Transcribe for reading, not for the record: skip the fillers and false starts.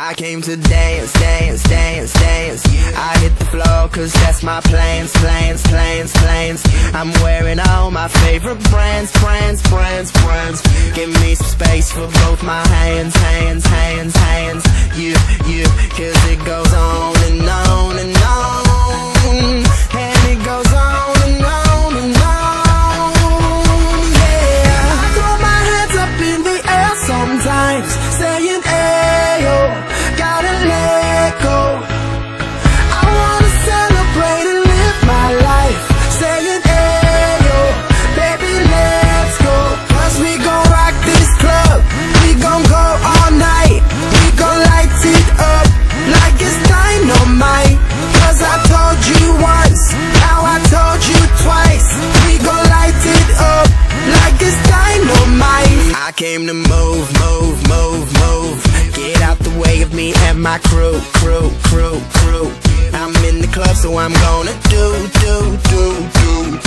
I came to dance, dance, dance, dance. I hit the floor cause that's my plans, plans, plans, plans. I'm wearing all my favorite brands, brands, brands, brands. Give me some space for both my hands, hands, hands, hands. You, cause it goes on and on and on. And it goes on and on and on. Yeah, I throw my hands up in the air sometimes, saying ayo, gotta let go. I wanna celebrate and live my life, saying ayo, baby let's go. Cause we gon' rock this club, we gon' go all night, we gon' light it up like it's dynamite. Cause I told you once, now I told you twice, we gon' light it up like it's dynamite. I came to move, move, move, move. Get out the way of me and my crew, crew, crew, crew. I'm in the club so I'm gonna do